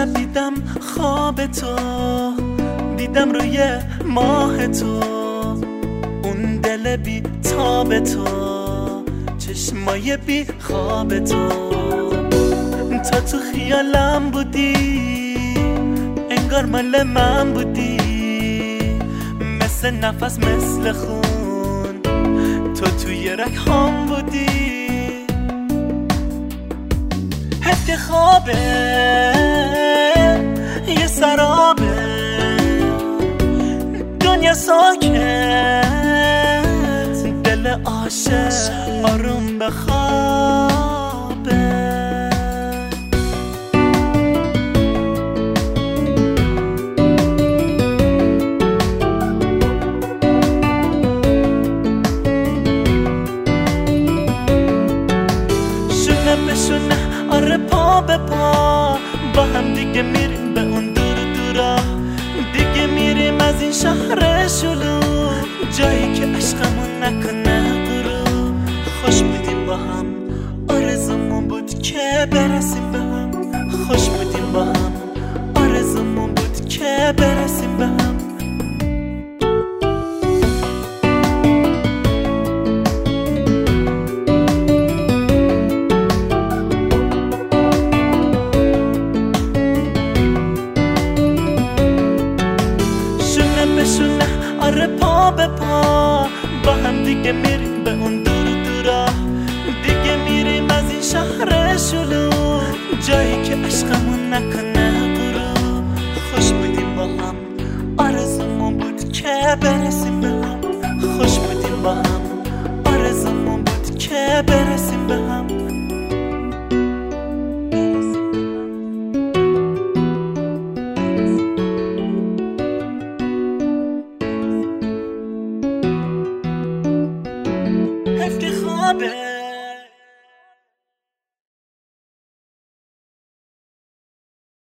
شب دیدم خواب تو، دیدم روی ماه تو، اون دل بی تاب تو، چشمای بی خواب تو خیالم بودی، انگار مال من بودی، مثل نفس مثل خون تو توی رگ‌هام بودی. حتی خوابه یه سرابه، دنیا ساکت، دل عاشق آروم بخوابه. شونه به شونه آره پا به پا، با هم دیگه میریم به اون دور دورا، دیگه میریم از این شهر شلوغ، جایی که عشقمون نکنه غروب. خوش بودیم با هم، آرزومون بود که برسیم به هم، خوش بودیم با هم، آرزومون بود که برسیم به هم. بشونه آره پا به پا، با هم دیگه میریم به اون دور دورا، دیگه میریم از این شهر شلوغ، جایی که عشقمون نکنه غروب. خوش بودیم با هم، آرزومون بود که برسیم به هم، خوش بودیم با هم، آرزومون بود که برسیم به هم. خوابه